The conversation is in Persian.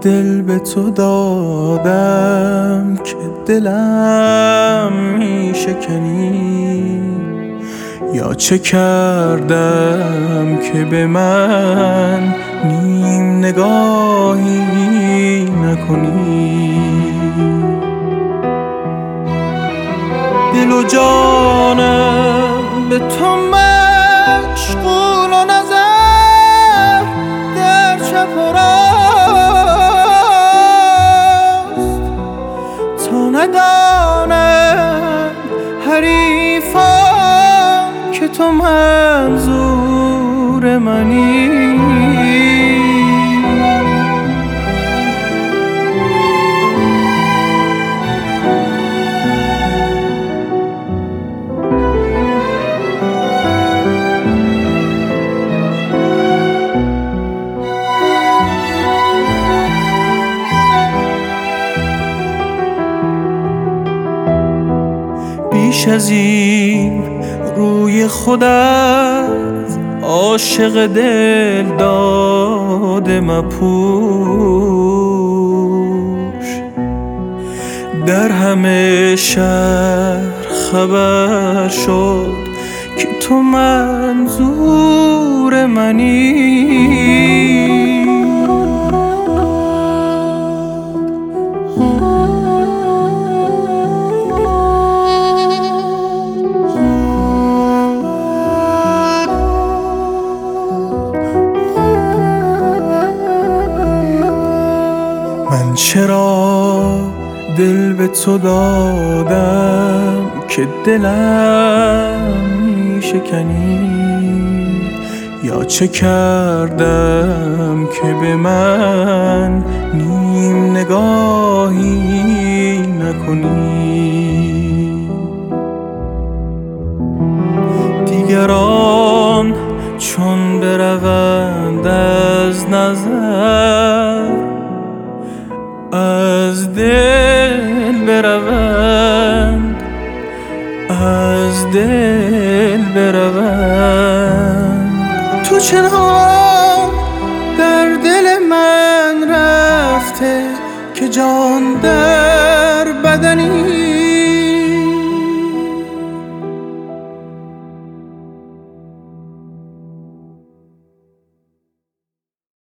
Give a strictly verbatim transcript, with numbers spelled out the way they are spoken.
دل به تو دادم که دلم میشکنی، یا چه کردم که به من نیم نگاهی نکنی؟ دل و جانم به تو مشغول و نظر در چپ و راست، تا ندانم حریفان که تو منظور منی. بیش از این روی خودت عاشق دل داده مپوش، در همه شهر خبر شد که تو منظور منی. من چرا دل به تو دادم که دلم میشکنی، یا چه کردم که به من نیم نگاهی نکنی؟ دیگران چون بروند از نظر، از دل بروند، از دل بروند. تو چنان در دل من رفته که جان در بدنی